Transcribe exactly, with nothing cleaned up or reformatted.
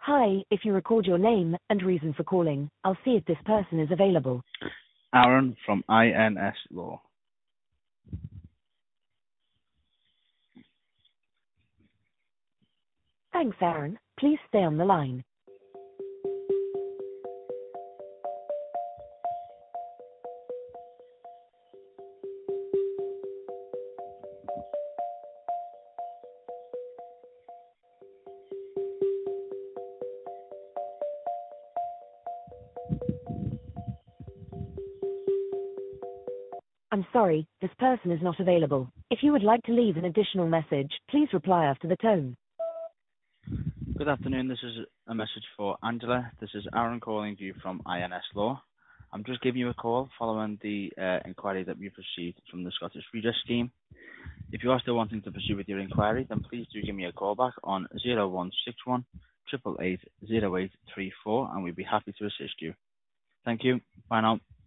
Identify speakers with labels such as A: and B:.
A: Hi, if you record your name and reason for calling, I'll see if this person is available.
B: Aaron from I N S Law.
A: Thanks, Aaron. Please stay on the line. I'm sorry, this person is not available. If you would like to leave an additional message, please reply after the tone.
B: Good afternoon. This is a message for Angela. This is Aaron calling you from I N S Law. I'm just giving you a call following the uh, inquiry that we've received from the Scottish Redress Scheme. If you are still wanting to pursue with your inquiry, then please do give me a call back on zero one six one, eight eight eight, zero eight three four, and we'd be happy to assist you. Thank you. Bye now.